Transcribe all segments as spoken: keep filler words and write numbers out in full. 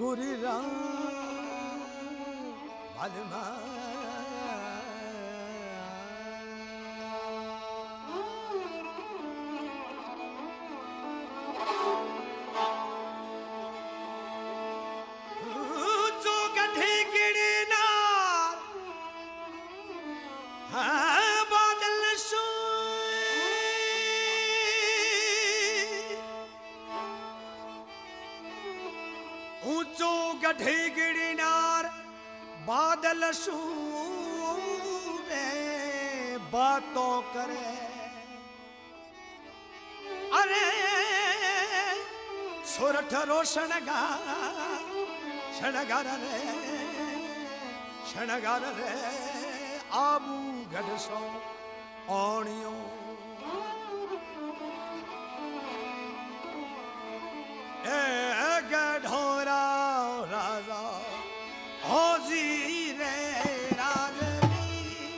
कुरी रंग बालमा जो गठे गिड़े नार हाँ बादल सो ऊंचो गठे गिड़नार बादल सूबे बातों करे अरे सोरठ रोशनगा शणगार रे शणगार रे आबू गढ़सो ओणियों ए गढ़ोरा राजा होजी रे राजवी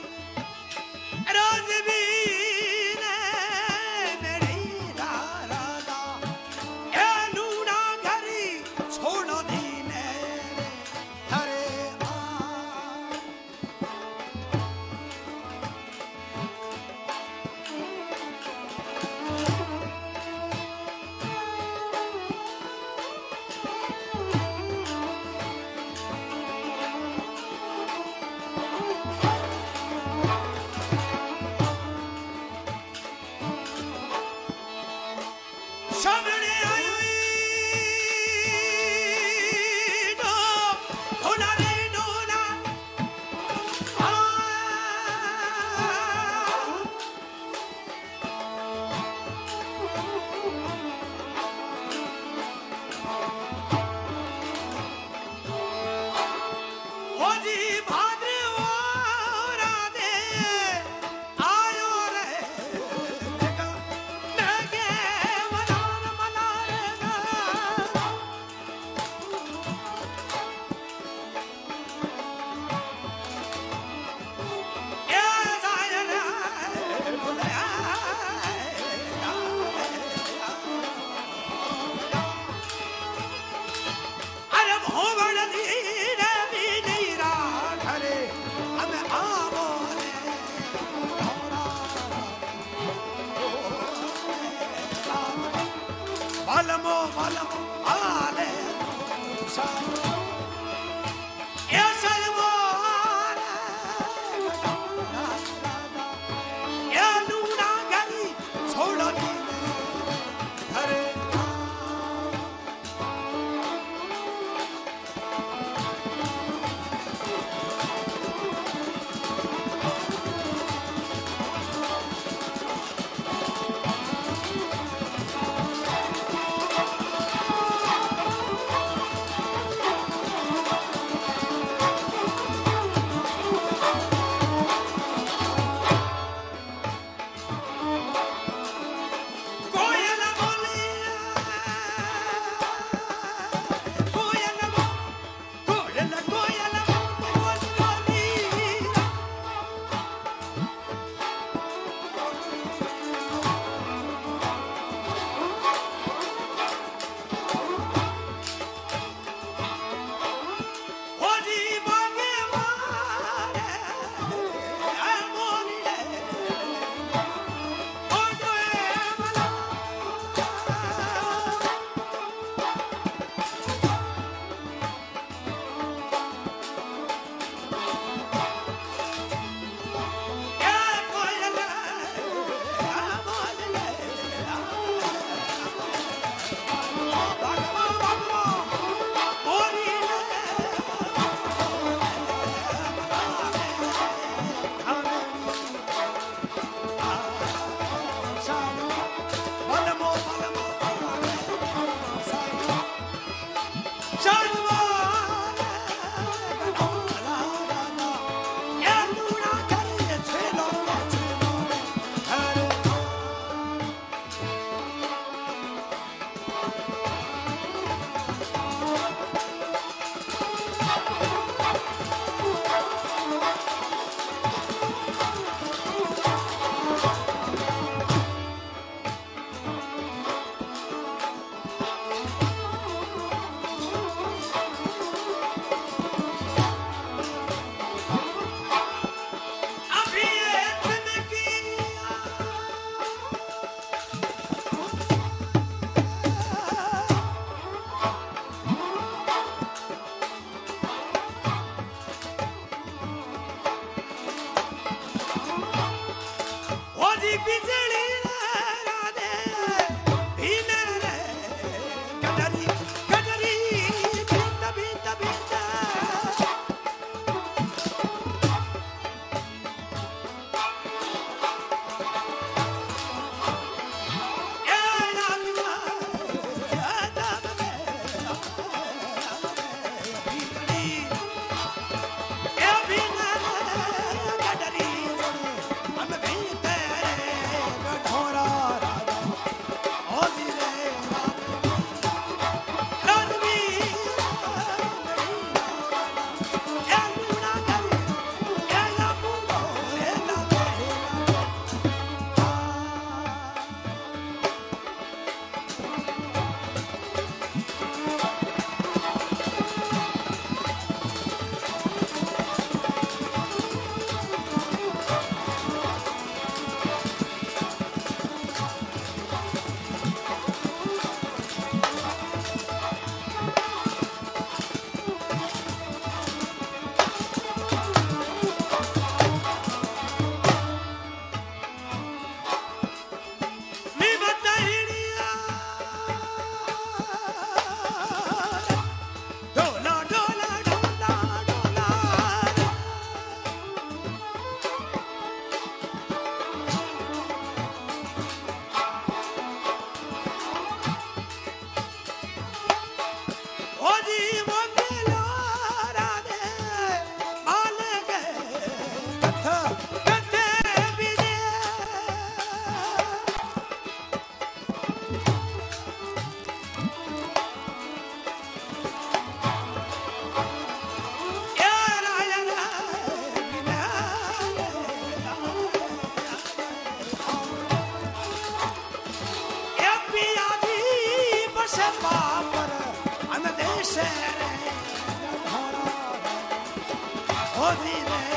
राजवी रे नड़ी राजा ए लूना घरी छोड़ो दीने हरे आ सामने आई दो ढोला रे ढोला आ ओ जी भाद्र वारा दे आयो रे देखा नगे मनार मनार गा ए सायना बोलया अरे भोगड़ धीरे भी नहीं रात रे हमें आवो रे बलमो बलमो आले सा ए सलमो ए लूना घरी छोड़ो दीने हरे होती रे